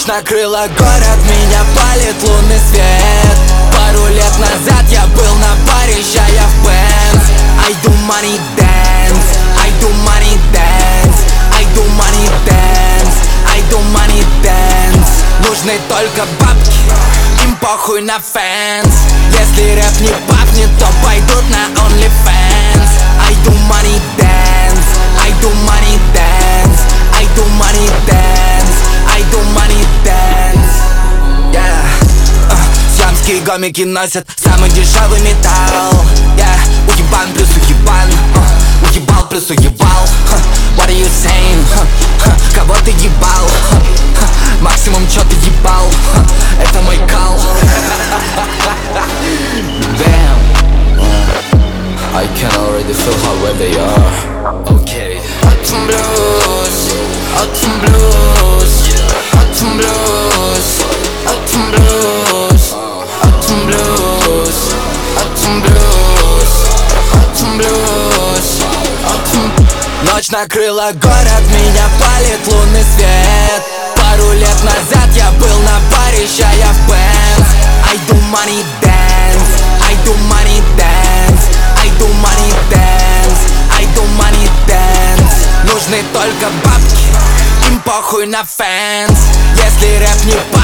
накрыла город, меня палит лунный свет. Пару лет назад я был на баре, ща я в Бенз. I do money dance, I do money dance, I do money dance, I do money dance. Нужны только бабки, им похуй на фэнс. Если рэп не пахнет, то пойдут на OnlyFans. I do money dance, I do money dance, I do money dance, I do money dance. Yeah. Сиамские гомики носят самый дешевый металл. Yeah. Уебан плюс уебан, уебал плюс уебал. What are you saying? Кого ты ебал? Максимум чё ты ебал? Это мой кал. Damn, I can already feel how wet they are. Okay. Autumn blues, autumn blues, autumn blues, autumn blues, autumn blues, autumn blues, autumn blues, autumn. Ночь накрыла город, меня палит лунный свет. Пару лет назад я был на баре, ща я в Бенз. I do money dance, I do money dance, I do money dance, I do money dance. Нужны только бабки, им похуй на фэнс. Если рэп не